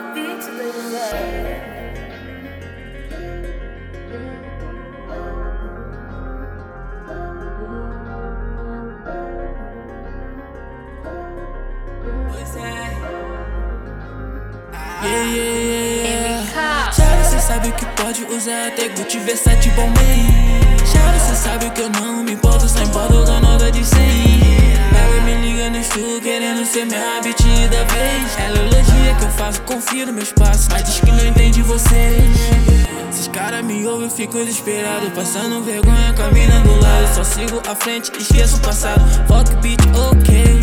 Beat do Zé. Pois é. MK. Charo, cê sabe o que pode usar até Gucci, Versace, Balmain. Charo, cê sabe que eu não me importo, só importo com nota de 100. Ela me liga no estúdio querendo ser minha beat da vez. Ela elogia que eu faço, confio no meu espaço, mas diz que não entende vocês. Esses caras me ouvem, eu fico desesperado, passando vergonha com a mina do lado. Só sigo à frente, esqueço o passado. Fuck beat, ok.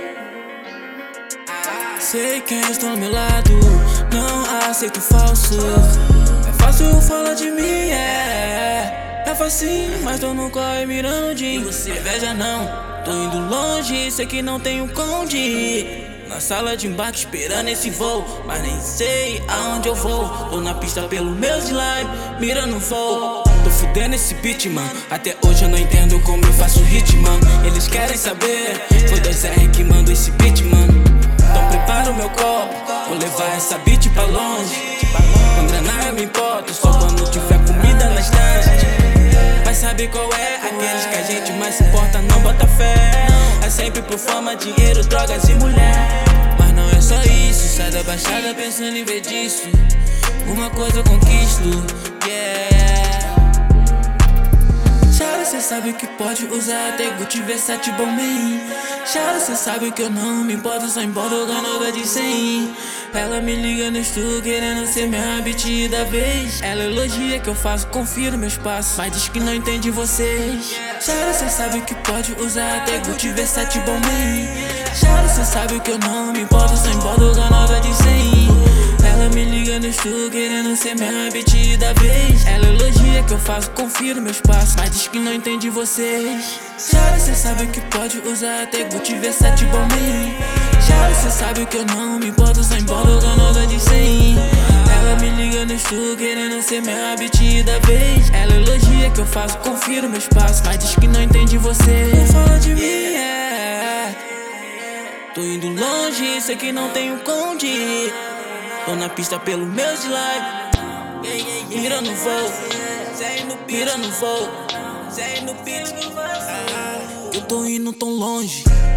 Sei quem está ao meu lado, não aceito falso. É fácil falar de mim, é facinho, mas tô no corre mirando de você. Inveja não, tô indo longe, sei que não tenho como ir. Na sala de embarque esperando esse voo, mas nem sei aonde eu vou. Tô na pista pelo meu slime, mirando voo. Tô fudendo esse beat, mano. Até hoje eu não entendo como eu faço hit, mano. Eles querem saber, foi 2R que mandou esse beat, mano. Então prepara o meu copo, vou levar essa beat pra longe. Com grana eu me importo, só quando tiver comida na estante. Vai saber qual é, aqueles que a gente mais se importa, não bota fé. É sempre por fama, dinheiro, drogas e mulher. Mas não é só isso, sai da baixada pensando em ver disso. Uma coisa eu conquisto, yeah. Charo, cê sabe que pode usar até Gucci, Versace, Balmain. Charo, cê sabe que eu não me importo, só importo com a nota de 100. Ela me liga no estúdio querendo ser minha beat da vez. Ela elogia que eu faço, confio no meu espaço, mas diz que não entende vocês. Charo, cê sabe que pode usar até Gucci, Versace, Balmain. Charo, cê sabe que eu não me importo, só importo com a nota de 100. Ela me liga no estúdio querendo ser minha beat da vez. Ela elogia que eu faço, confio no meu espaço, mas diz que não entende vocês. Charo, cê sabe que pode usar até Gucci, Versace, Balmain. Charo, cê sabe que eu não me importo, só importo com a nota de 100. Ela me liga no estúdio querendo ser minha beat da vez. Ela elogia que eu faço, confio no meu espaço, mas diz que não entende vocês. Não fala de mim, tô indo longe, sei que não tenho como ir. Tô na pista pelo meu slime, mira no voo, mira no voo. Eu tô indo tão longe.